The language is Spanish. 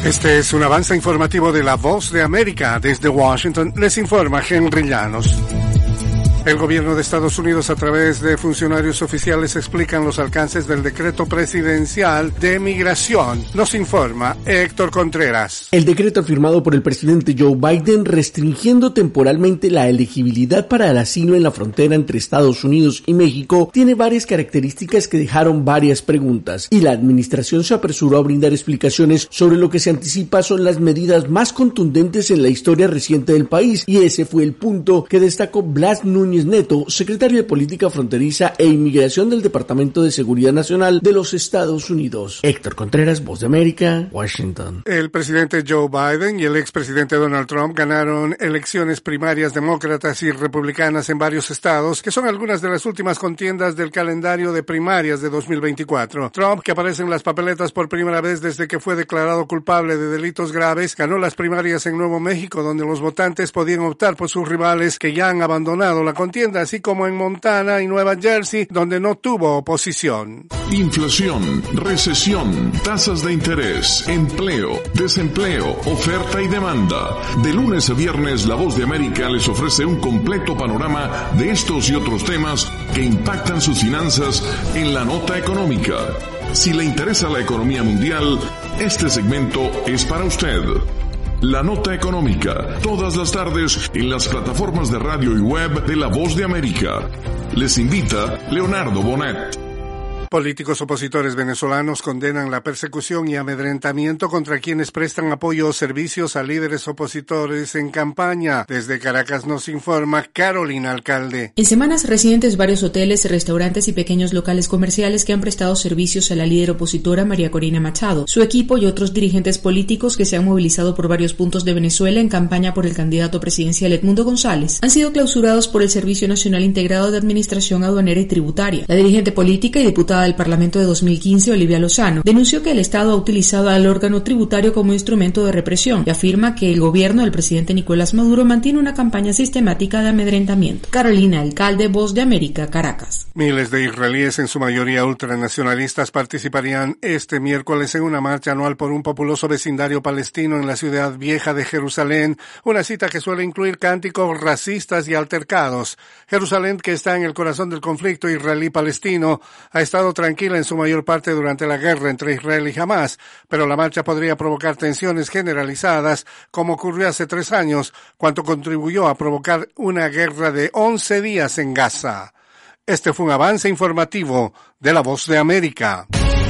Este es un avance informativo de La Voz de América. Desde Washington les informa Henry Llanos. El gobierno de Estados Unidos, a través de funcionarios oficiales, explican los alcances del decreto presidencial de migración. Nos informa Héctor Contreras. El decreto firmado por el presidente Joe Biden restringiendo temporalmente la elegibilidad para el asilo en la frontera entre Estados Unidos y México tiene varias características que dejaron varias preguntas, y la administración se apresuró a brindar explicaciones sobre lo que se anticipa son las medidas más contundentes en la historia reciente del país, y ese fue el punto que destacó Blas Núñez Neto, secretario de Política Fronteriza e Inmigración del Departamento de Seguridad Nacional de los Estados Unidos. Héctor Contreras, Voz de América, Washington. El presidente Joe Biden y el expresidente Donald Trump ganaron elecciones primarias demócratas y republicanas en varios estados, que son algunas de las últimas contiendas del calendario de primarias de 2024. Trump, que aparece en las papeletas por primera vez desde que fue declarado culpable de delitos graves, ganó las primarias en Nuevo México, donde los votantes podían optar por sus rivales que ya han abandonado la contienda, así como en Montana y Nueva Jersey, donde no tuvo oposición. Inflación, recesión, tasas de interés, empleo, desempleo, oferta y demanda. De lunes a viernes, La Voz de América les ofrece un completo panorama de estos y otros temas que impactan sus finanzas en la nota económica. Si le interesa la economía mundial, este segmento es para usted. La Nota Económica, todas las tardes en las plataformas de radio y web de La Voz de América. Les invita Leonardo Bonet. Políticos opositores venezolanos condenan la persecución y amedrentamiento contra quienes prestan apoyo o servicios a líderes opositores en campaña. Desde Caracas nos informa Carolina Alcalde. En semanas recientes, varios hoteles, restaurantes y pequeños locales comerciales que han prestado servicios a la líder opositora María Corina Machado, su equipo y otros dirigentes políticos que se han movilizado por varios puntos de Venezuela en campaña por el candidato presidencial Edmundo González, han sido clausurados por el Servicio Nacional Integrado de Administración Aduanera y Tributaria. La dirigente política y diputada del Parlamento de 2015, Olivia Lozano, denunció que el Estado ha utilizado al órgano tributario como instrumento de represión y afirma que el gobierno del presidente Nicolás Maduro mantiene una campaña sistemática de amedrentamiento. Carolina Alcalde, Voz de América, Caracas. Miles de israelíes, en su mayoría ultranacionalistas, participarían este miércoles en una marcha anual por un populoso vecindario palestino en la ciudad vieja de Jerusalén, una cita que suele incluir cánticos racistas y altercados. Jerusalén, que está en el corazón del conflicto israelí-palestino, ha estado tranquila en su mayor parte durante la guerra entre Israel y Hamás, pero la marcha podría provocar tensiones generalizadas, como ocurrió hace 3 años, cuando contribuyó a provocar una guerra de 11 días en Gaza. Este fue un avance informativo de La Voz de América.